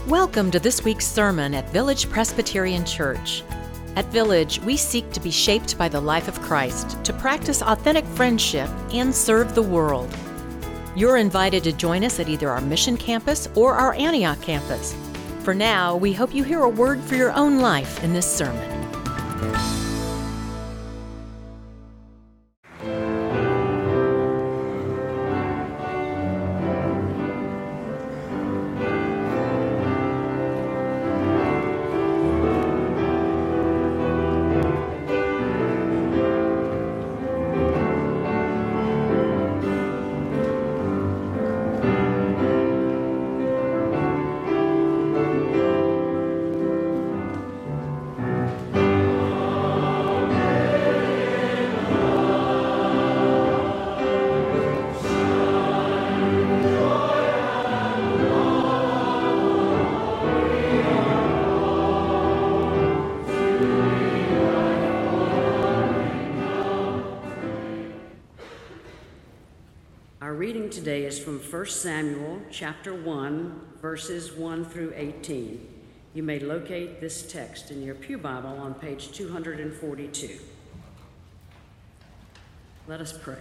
Welcome to this week's sermon at Village Presbyterian Church. At Village, we seek to be shaped by the life of Christ, to practice authentic friendship, and serve the world. You're invited to join us at either our Mission Campus or our Antioch campus. For now, we hope you hear a word for your own life in this sermon. Our reading today is from 1 Samuel chapter 1, verses 1 through 18. You may locate this text in your Pew Bible on page 242. Let us pray.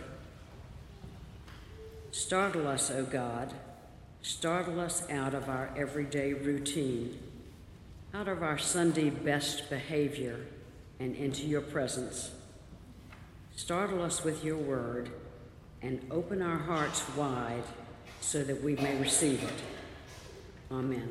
Startle us, O God. Startle us out of our everyday routine, out of our Sunday best behavior, and into your presence. Startle us with your word, and open our hearts wide so that we may receive it. Amen.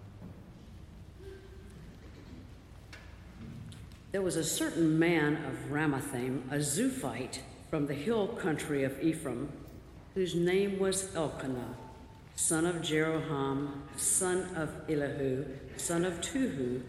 There was a certain man of Ramathaim, a Zuphite from the hill country of Ephraim, whose name was Elkanah, son of Jeroham, son of Elihu, son of Tohu,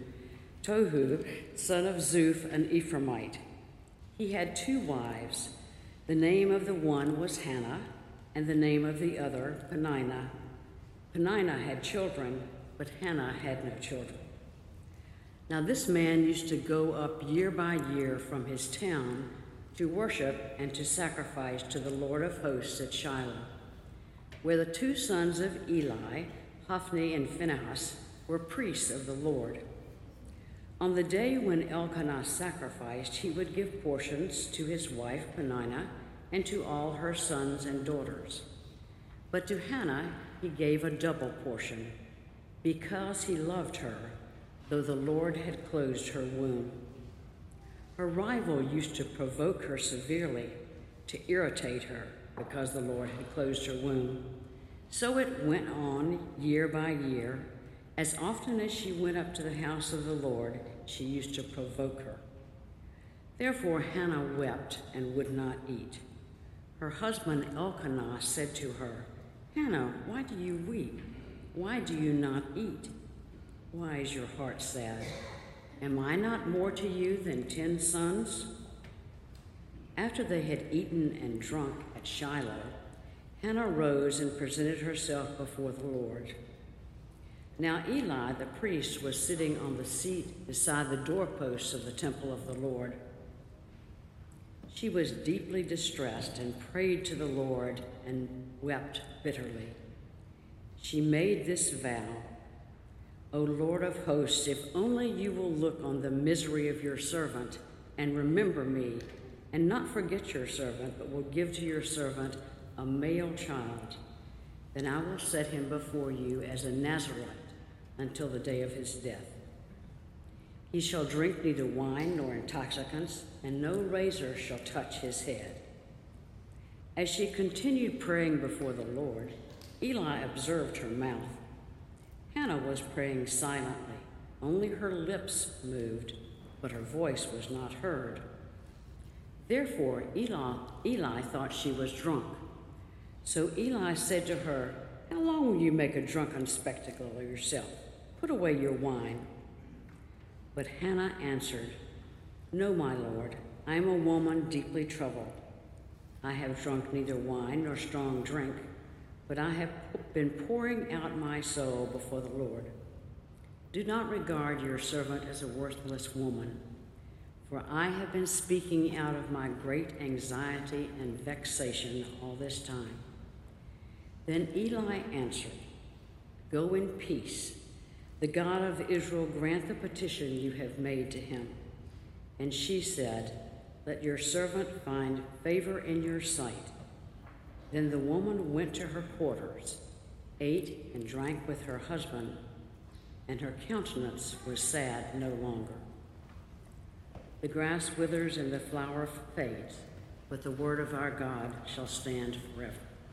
son of Zuph, an Ephraimite. He had 2 wives. The name of the one was Hannah, and the name of the other, Peninnah. Peninnah had children, but Hannah had no children. Now this man used to go up year by year from his town to worship and to sacrifice to the Lord of hosts at Shiloh, where the 2 sons of Eli, Hophni and Phinehas, were priests of the Lord. On the day when Elkanah sacrificed, he would give portions to his wife Peninnah and to all her sons and daughters. But to Hannah he gave a double portion, because he loved her, though the Lord had closed her womb. Her rival used to provoke her severely, to irritate her, because the Lord had closed her womb. So it went on year by year. As often as she went up to the house of the Lord, she used to provoke her. Therefore Hannah wept and would not eat. Her husband Elkanah said to her, "Hannah, why do you weep? Why do you not eat? Why is your heart sad? Am I not more to you than 10 sons?" After they had eaten and drunk at Shiloh, Hannah rose and presented herself before the Lord. Now Eli the priest was sitting on the seat beside the doorposts of the temple of the Lord. She was deeply distressed and prayed to the Lord and wept bitterly. She made this vow, "O Lord of hosts, if only you will look on the misery of your servant and remember me, and not forget your servant, but will give to your servant a male child, then I will set him before you as a Nazarite until the day of his death. He shall drink neither wine nor intoxicants, and no razor shall touch his head." As she continued praying before the Lord, Eli observed her mouth. Hannah was praying silently. Only her lips moved, but her voice was not heard. Therefore Eli thought she was drunk. So Eli said to her, "How long will you make a drunken spectacle of yourself? Put away your wine." But Hannah answered, "No, my Lord, I am a woman deeply troubled. I have drunk neither wine nor strong drink, but I have been pouring out my soul before the Lord. Do not regard your servant as a worthless woman, for I have been speaking out of my great anxiety and vexation all this time." Then Eli answered, "Go in peace. The God of Israel grant the petition you have made to him. And she said, Let your servant find favor in your sight. Then the woman went to her quarters, ate and drank with her husband, and her countenance was sad no longer. The grass withers and the flower fades, but the word of our God shall stand forever.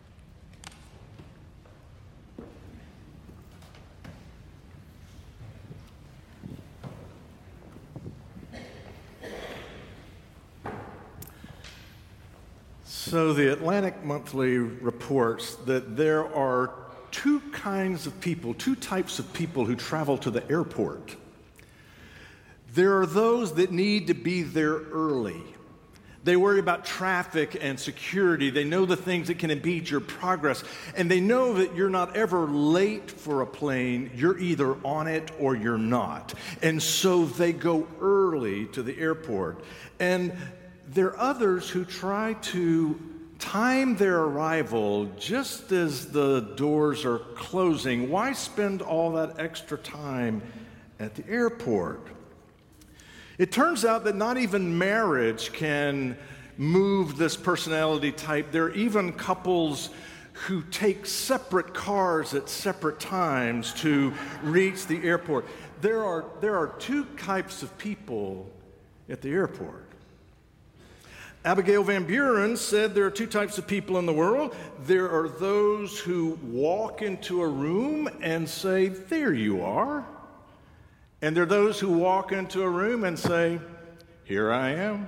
So the Atlantic Monthly reports that there are two types of people who travel to the airport. There are those that need to be there early. They worry about traffic and security. They know the things that can impede your progress. And they know that you're not ever late for a plane. You're either on it or you're not. And so they go early to the airport. And there are others who try to time their arrival just as the doors are closing. Why spend all that extra time at the airport? It turns out that not even marriage can move this personality type. There are even couples who take separate cars at separate times to reach the airport. There are two types of people at the airport. Abigail Van Buren said there are two types of people in the world. There are those who walk into a room and say, "There you are." And there are those who walk into a room and say, "Here I am."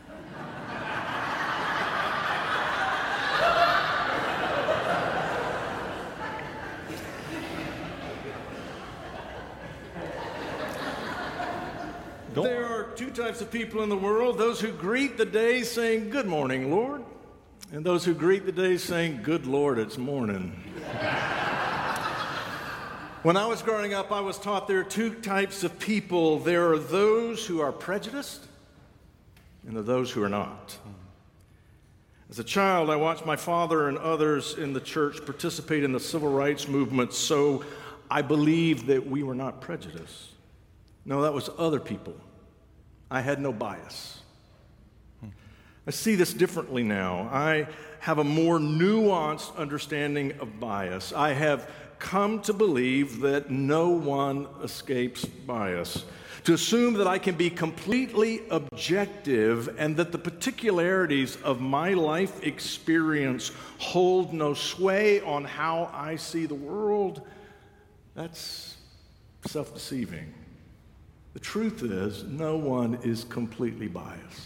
There are two types of people in the world, those who greet the day saying, "Good morning, Lord," and those who greet the day saying, "Good Lord, it's morning." When I was growing up, I was taught there are two types of people. There are those who are prejudiced, and there are those who are not. As a child, I watched my father and others in the church participate in the civil rights movement, so I believed that we were not prejudiced. No, that was other people. I had no bias. I see this differently now. I have a more nuanced understanding of bias. I have come to believe that no one escapes bias, to assume that I can be completely objective and that the particularities of my life experience hold no sway on how I see the world. That's self-deceiving. The truth is, no one is completely biased.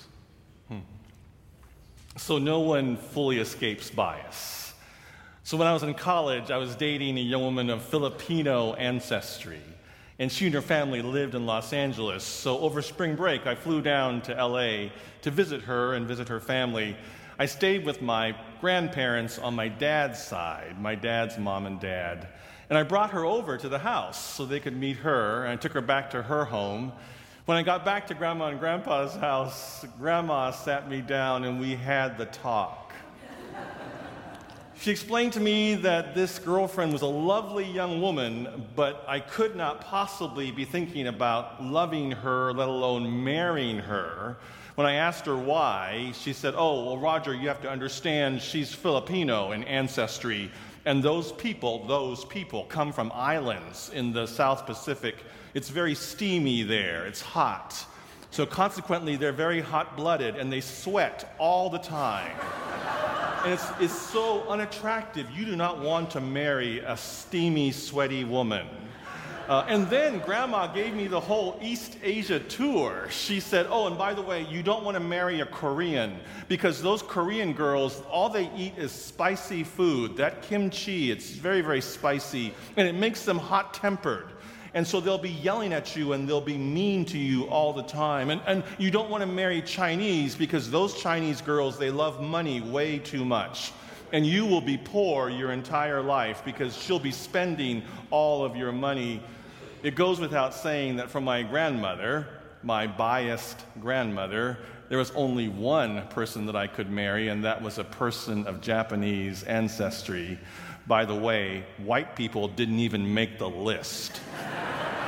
So no one fully escapes bias. So when I was in college, I was dating a young woman of Filipino ancestry, and she and her family lived in Los Angeles. So over spring break, I flew down to LA to visit her and visit her family. I stayed with my grandparents on my dad's side, my dad's mom and dad. And I brought her over to the house so they could meet her, and I took her back to her home. When I got back to Grandma and Grandpa's house, Grandma sat me down and we had the talk. She explained to me that this girlfriend was a lovely young woman, but I could not possibly be thinking about loving her, let alone marrying her. When I asked her why, she said, "Oh, well, Roger, you have to understand she's Filipino in ancestry. And those people come from islands in the South Pacific. It's very steamy there. It's hot. So consequently, they're very hot-blooded, and they sweat all the time. And it's so unattractive. You do not want to marry a steamy, sweaty woman." And then Grandma gave me the whole East Asia tour. She said, "Oh, and by the way, you don't want to marry a Korean because those Korean girls, all they eat is spicy food. That kimchi, it's very, very spicy, and it makes them hot-tempered. And so they'll be yelling at you and they'll be mean to you all the time. And you don't want to marry Chinese because those Chinese girls, they love money way too much. And you will be poor your entire life because she'll be spending all of your money." It goes without saying that for my grandmother, my biased grandmother, there was only one person that I could marry, and that was a person of Japanese ancestry. By the way, white people didn't even make the list.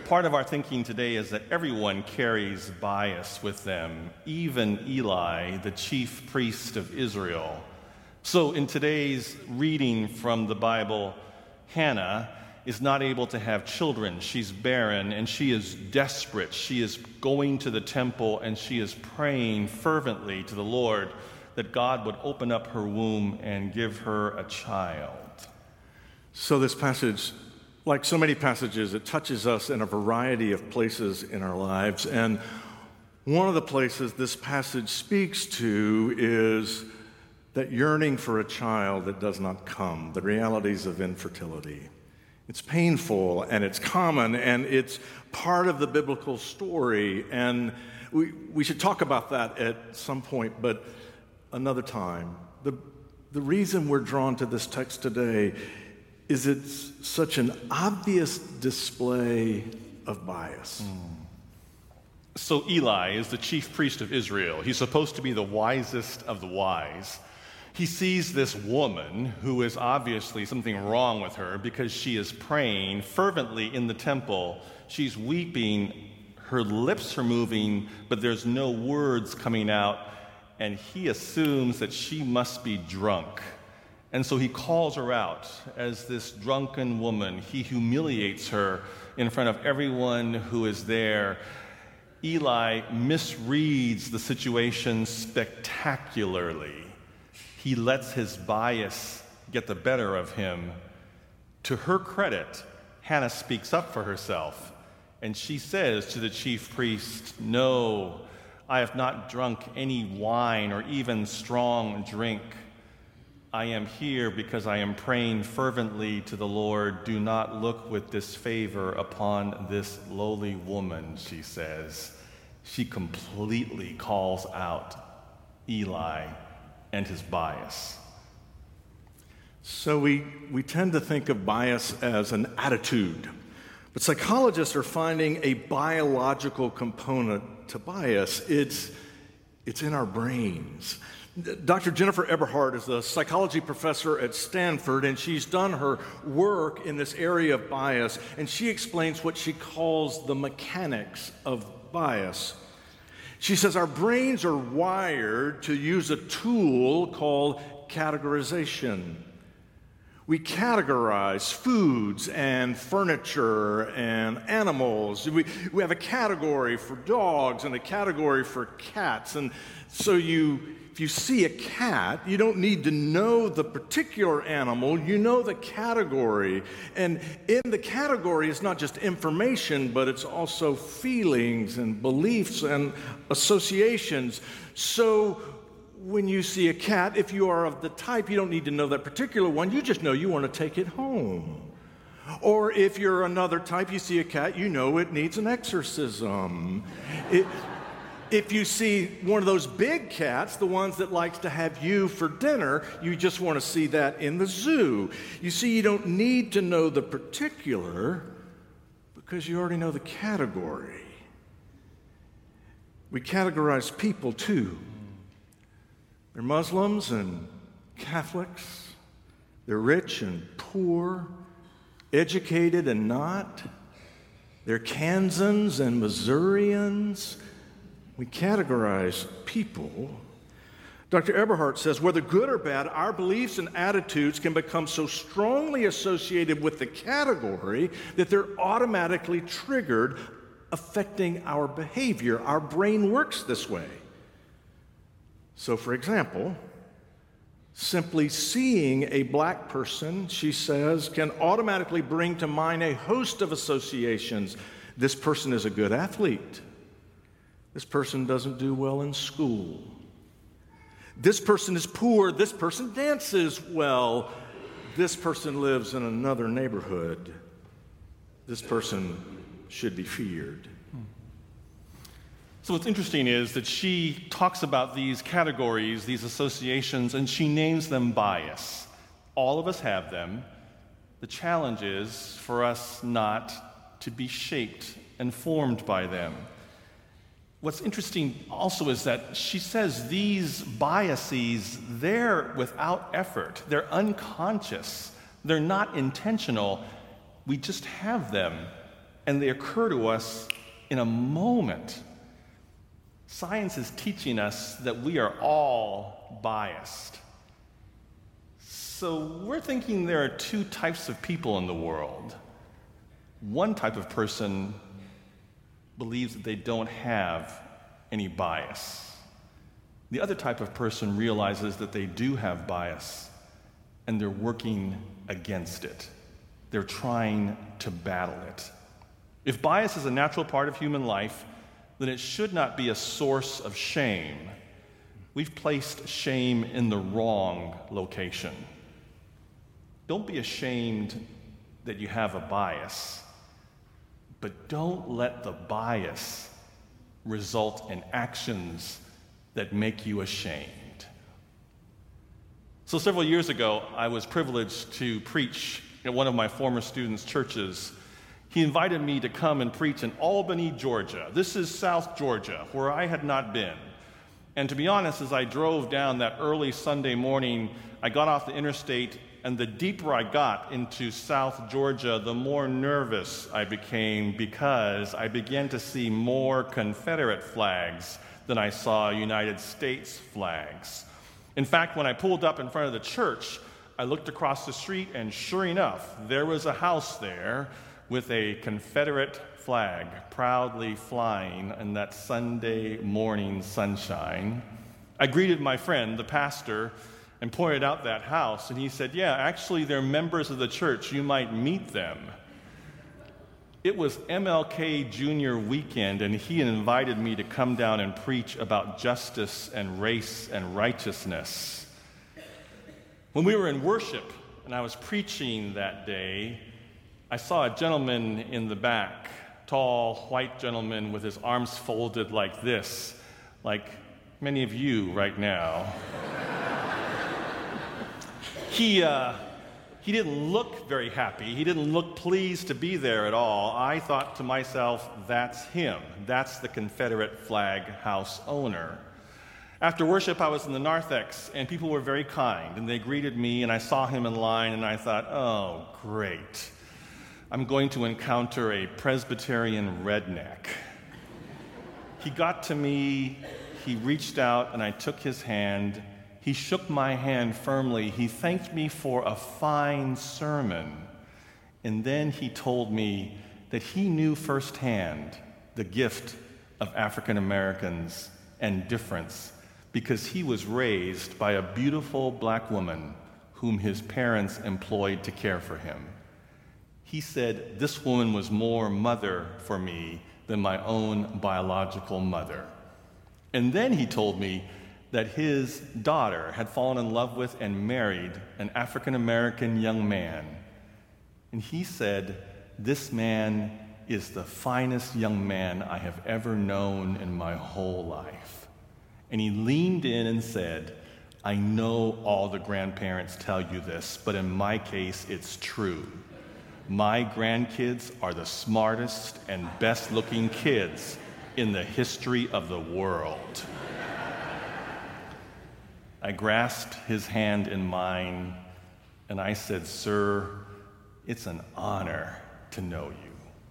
part of our thinking today is that everyone carries bias with them, even Eli, the chief priest of Israel. So in today's reading from the Bible, Hannah is not able to have children. She's barren, and she is desperate. She is going to the temple, and she is praying fervently to the Lord that God would open up her womb and give her a child. So this passage, like so many passages, it touches us in a variety of places in our lives. And one of the places this passage speaks to is that yearning for a child that does not come, the realities of infertility. It's painful, and it's common, and it's part of the biblical story. And we should talk about that at some point, but another time. The reason we're drawn to this text today is it's such an obvious display of bias. So Eli is the chief priest of Israel. He's supposed to be the wisest of the wise. He sees this woman who is obviously something wrong with her because she is praying fervently in the temple. She's weeping, her lips are moving, but there's no words coming out, and he assumes that she must be drunk. And so he calls her out as this drunken woman. He humiliates her in front of everyone who is there. Eli misreads the situation spectacularly. He lets his bias get the better of him. To her credit, Hannah speaks up for herself, and she says to the chief priest, "No, I have not drunk any wine or even strong drink. I am here because I am praying fervently to the Lord. Do not look with disfavor upon this lowly woman," she says. She completely calls out Eli and his bias. So we tend to think of bias as an attitude, but psychologists are finding a biological component to bias. It's in our brains. Dr. Jennifer Eberhardt is a psychology professor at Stanford, and she's done her work in this area of bias, and she explains what she calls the mechanics of bias. She says our brains are wired to use a tool called categorization. We categorize foods and furniture and animals. We have a category for dogs and a category for cats. And so if you see a cat, you don't need to know the particular animal, you know the category. And in the category is not just information, but it's also feelings and beliefs and associations. So when you see a cat, if you are of the type, you don't need to know that particular one, you just know you want to take it home. Or if you're another type, you see a cat, you know it needs an exorcism. If you see one of those big cats, the ones that likes to have you for dinner, you just want to see that in the zoo. You see, you don't need to know the particular because you already know the category. We categorize people too. They're Muslims and Catholics. They're rich and poor, educated and not. They're Kansans and Missourians. We categorize people. Dr. Eberhardt says, whether good or bad, our beliefs and attitudes can become so strongly associated with the category that they're automatically triggered, affecting our behavior. Our brain works this way. So, for example, simply seeing a black person, she says, can automatically bring to mind a host of associations. This person is a good athlete. This person doesn't do well in school. This person is poor. This person dances well. This person lives in another neighborhood. This person should be feared. So what's interesting is that she talks about these categories, these associations, and she names them bias. All of us have them. The challenge is for us not to be shaped and formed by them. What's interesting also is that she says these biases, they're without effort. They're unconscious. They're not intentional. We just have them. and they occur to us in a moment. Science is teaching us that we are all biased. So we're thinking there are two types of people in the world. One type of person believes that they don't have any bias. The other type of person realizes that they do have bias, and they're working against it. They're trying to battle it. If bias is a natural part of human life, then it should not be a source of shame. We've placed shame in the wrong location. Don't be ashamed that you have a bias, but don't let the bias result in actions that make you ashamed. So several years ago, I was privileged to preach at one of my former students' churches. He invited me to come and preach in Albany, Georgia. This is South Georgia, where I had not been. And to be honest, as I drove down that early Sunday morning, I got off the interstate, and the deeper I got into South Georgia, the more nervous I became because I began to see more Confederate flags than I saw United States flags. In fact, when I pulled up in front of the church, I looked across the street, and sure enough, there was a house there with a Confederate flag proudly flying in that Sunday morning sunshine. I greeted my friend, the pastor, and pointed out that house, and he said, "Yeah, actually, they're members of the church. You might meet them." It was MLK Jr. weekend, and he invited me to come down and preach about justice and race and righteousness. When we were in worship and I was preaching that day, I saw a gentleman in the back, tall, white gentleman with his arms folded like this, like many of you right now. He didn't look very happy. He didn't look pleased to be there at all. I thought to myself, that's him. That's the Confederate flag house owner. After worship, I was in the narthex, and people were very kind, and they greeted me, and I saw him in line, and I thought, oh, great. I'm going to encounter a Presbyterian redneck. He got to me, he reached out, and I took his hand. He shook my hand firmly. He thanked me for a fine sermon. And then he told me that he knew firsthand the gift of African Americans and difference because he was raised by a beautiful black woman whom his parents employed to care for him. He said, this woman was more mother for me than my own biological mother. And then he told me that his daughter had fallen in love with and married an African-American young man. And he said, this man is the finest young man I have ever known in my whole life. And he leaned in and said, I know all the grandparents tell you this, but in my case, it's true. My grandkids are the smartest and best-looking kids in the history of the world. I grasped his hand in mine, and I said, sir, it's an honor to know you.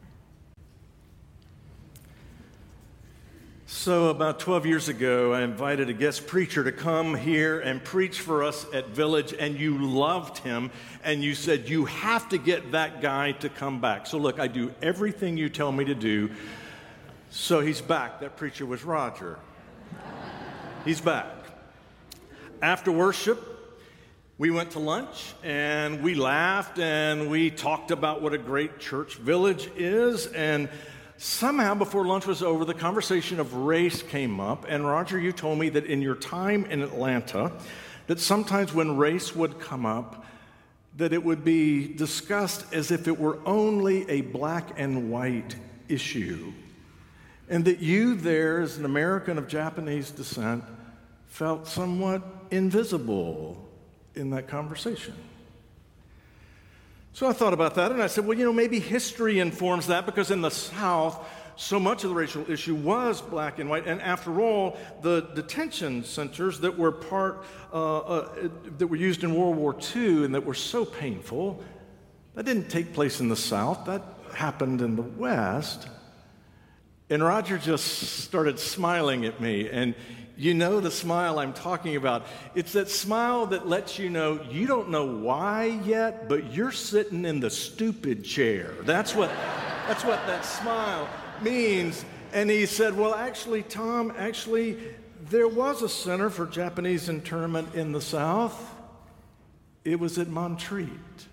So about 12 years ago, I invited a guest preacher to come here and preach for us at Village, and you loved him, and you said, you have to get that guy to come back. So look, I do everything you tell me to do. So he's back. That preacher was Roger. He's back. After worship, we went to lunch, and we laughed, and we talked about what a great church Village is, and somehow before lunch was over, the conversation of race came up, and Roger, you told me that in your time in Atlanta, that sometimes when race would come up, that it would be discussed as if it were only a black and white issue, and that you there, as an American of Japanese descent, felt somewhat invisible in that conversation. So I thought about that, and I said, well, maybe history informs that, because in the South, so much of the racial issue was black and white, and after all, the detention centers that were that were used in World War II and that were so painful, that didn't take place in the South. That happened in the West. And Roger just started smiling at me. And you know the smile I'm talking about. It's that smile that lets you know you don't know why yet, but you're sitting in the stupid chair. That's what that smile means. And he said, well, actually, Tom, there was a center for Japanese internment in the South. It was at Montreat.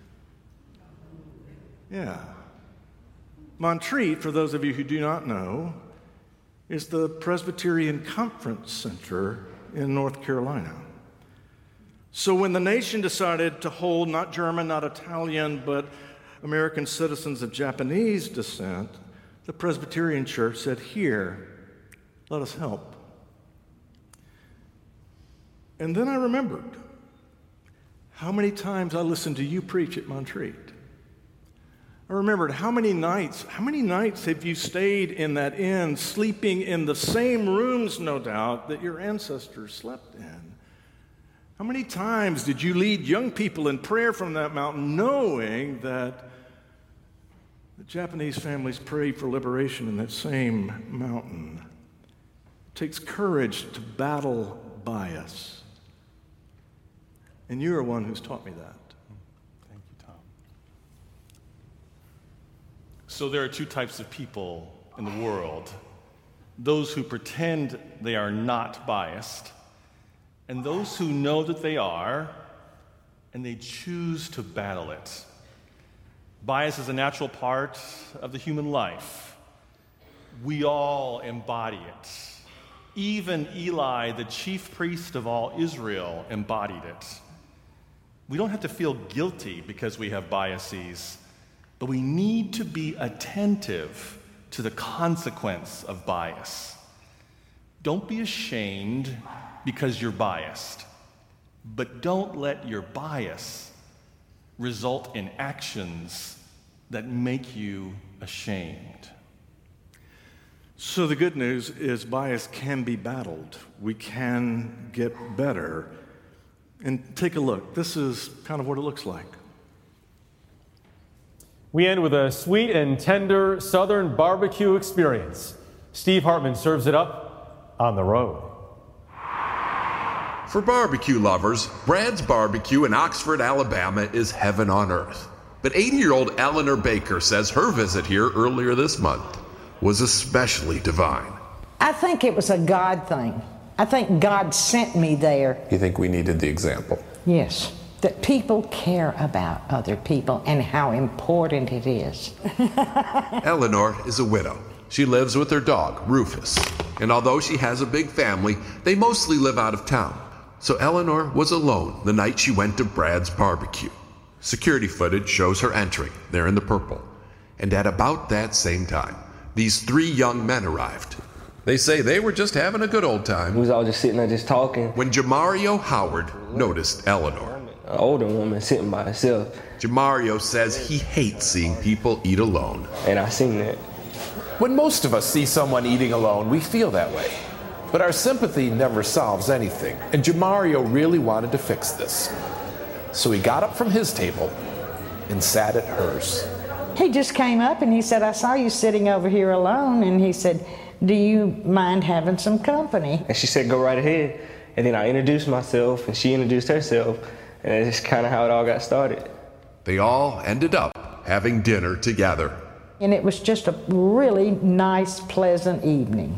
Yeah. Montreat, for those of you who do not know, is the Presbyterian Conference Center in North Carolina. So when the nation decided to hold not German, not Italian, but American citizens of Japanese descent, the Presbyterian Church said, here, let us help. And then I remembered how many times I listened to you preach at Montreat. I remembered how many nights have you stayed in that inn, sleeping in the same rooms, no doubt, that your ancestors slept in? How many times did you lead young people in prayer from that mountain, knowing that the Japanese families prayed for liberation in that same mountain? It takes courage to battle bias. And you are one who's taught me that. Thank you, Tom. So there are two types of people in the world: those who pretend they are not biased, and those who know that they are, and they choose to battle it. Bias is a natural part of the human life. We all embody it. Even Eli, the chief priest of all Israel, embodied it. We don't have to feel guilty because we have biases, but we need to be attentive to the consequence of bias. Don't be ashamed because you're biased, but don't let your bias result in actions that make you ashamed. So the good news is bias can be battled. We can get better. And take a look. This is kind of what it looks like. We end with a sweet and tender Southern barbecue experience. Steve Hartman serves it up on the road. For barbecue lovers, Brad's Barbecue in Oxford, Alabama is heaven on earth. But 80-year-old Eleanor Baker says her visit here earlier this month was especially divine. I think it was a God thing. I think God sent me there. You think we needed the example? Yes, that people care about other people and how important it is. Eleanor is a widow. She lives with her dog, Rufus. And although she has a big family, they mostly live out of town. So Eleanor was alone the night she went to Brad's Barbecue. Security footage shows her entering, there in the purple. And at about that same time, these three young men arrived. They say they were just having a good old time. We was all just sitting there just talking. When Jamario Howard noticed Eleanor. An older woman sitting by herself. Jamario says he hates seeing people eat alone. And I seen that. When most of us see someone eating alone, we feel that way. But our sympathy never solves anything. And Jamario really wanted to fix this. So he got up from his table and sat at hers. He just came up and he said, I saw you sitting over here alone. And he said, do you mind having some company? And she said, go right ahead. And then I introduced myself and she introduced herself. And that's kind of how it all got started. They all ended up having dinner together. And it was just a really nice, pleasant evening.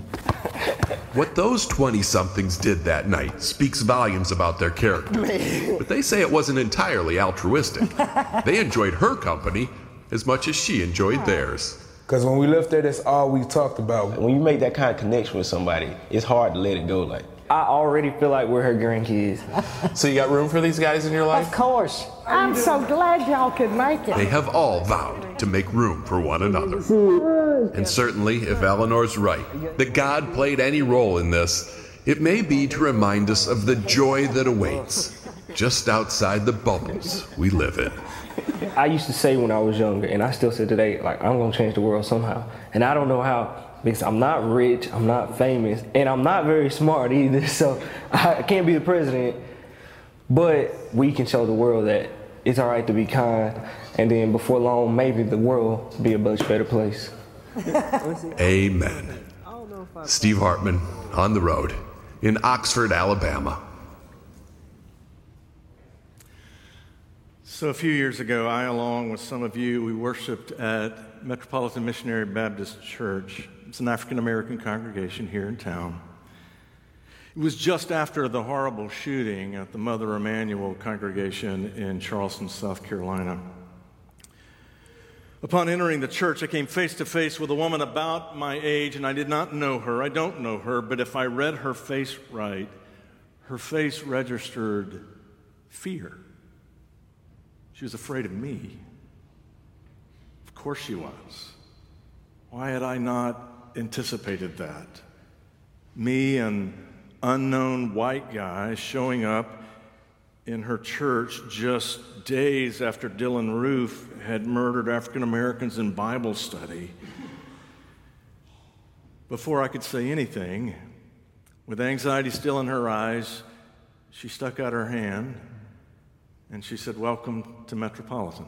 What those 20-somethings did that night speaks volumes about their character. But they say it wasn't entirely altruistic. They enjoyed her company as much as she enjoyed theirs. Because when we left there, that's all we talked about. When you make that kind of connection with somebody, it's hard to let it go. Like, I already feel like we're her grandkids. So you got room for these guys in your life? Of course. I'm so glad y'all could make it. They have all vowed to make room for one another. And certainly, if Eleanor's right, that God played any role in this, it may be to remind us of the joy that awaits just outside the bubbles we live in. I used to say when I was younger, and I still say today, like, I'm going to change the world somehow. And I don't know how, because I'm not rich, I'm not famous, and I'm not very smart either, so I can't be the president. But we can show the world that it's all right to be kind. And then before long, maybe the world will be a much better place. Amen. Steve Hartman on the road in Oxford, Alabama. So a few years ago, I, along with some of you, we worshiped at Metropolitan Missionary Baptist Church. It's an African-American congregation here in town. It was just after the horrible shooting at the Mother Emanuel congregation in Charleston, South Carolina. Upon entering the church, I came face to face with a woman about my age, and I did not know her. I don't know her, but if I read her face right, her face registered fear. She was afraid of me. Of course she was. Why had I not anticipated that? Me, an unknown white guy, showing up in her church just days after Dylan Roof had murdered African Americans in Bible study. Before I could say anything, with anxiety still in her eyes, she stuck out her hand and she said, "Welcome to Metropolitan."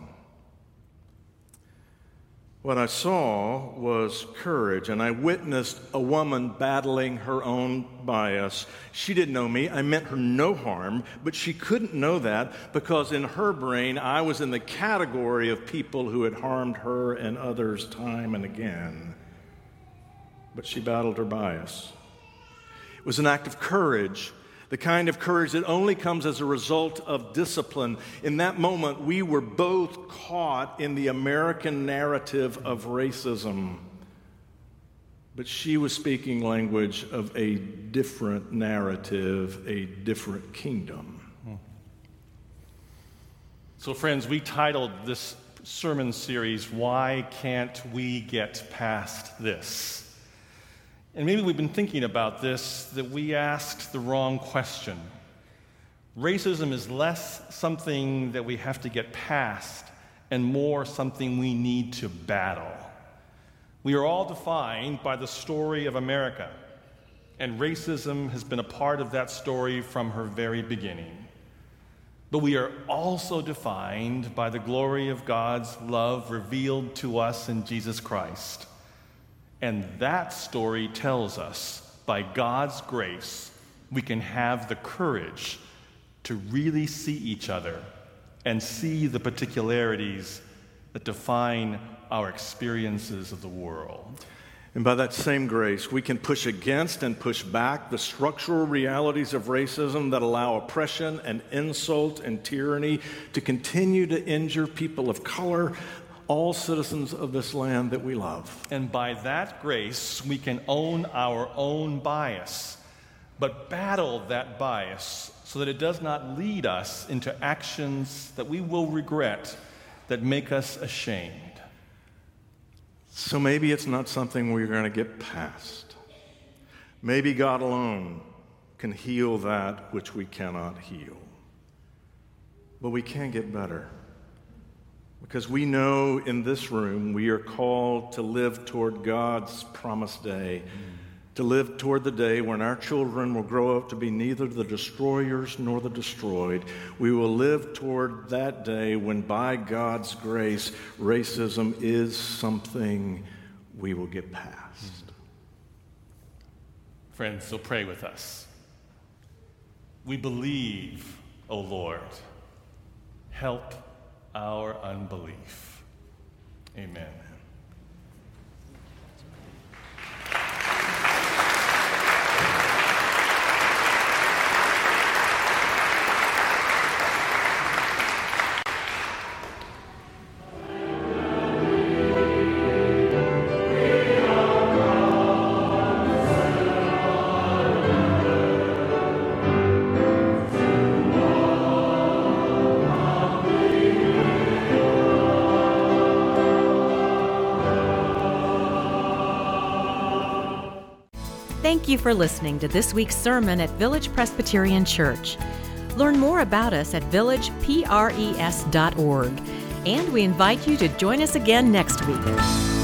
What I saw was courage, and I witnessed a woman battling her own bias. She didn't know me. I meant her no harm, but she couldn't know that because in her brain, I was in the category of people who had harmed her and others time and again. But she battled her bias. It was an act of courage, the kind of courage that only comes as a result of discipline. In that moment, we were both caught in the American narrative of racism. But she was speaking language of a different narrative, a different kingdom. So, friends, we titled this sermon series, "Why Can't We Get Past This?" And maybe we've been thinking about this, that we asked the wrong question. Racism is less something that we have to get past and more something we need to battle. We are all defined by the story of America, and racism has been a part of that story from her very beginning. But we are also defined by the glory of God's love revealed to us in Jesus Christ. And that story tells us, by God's grace, we can have the courage to really see each other and see the particularities that define our experiences of the world. And by that same grace, we can push against and push back the structural realities of racism that allow oppression and insult and tyranny to continue to injure people of color, all citizens of this land that we love. And by that grace, we can own our own bias, but battle that bias so that it does not lead us into actions that we will regret, that make us ashamed. So maybe it's not something we're going to get past. Maybe God alone can heal that which we cannot heal. But we can get better. Because we know in this room we are called to live toward God's promised day, to live toward the day when our children will grow up to be neither the destroyers nor the destroyed. We will live toward that day when, by God's grace, racism is something we will get past. Friends, so pray with us. We believe, O Lord. Help our unbelief. Amen. Thank you for listening to this week's sermon at Village Presbyterian Church. Learn more about us at villagepres.org, and we invite you to join us again next week.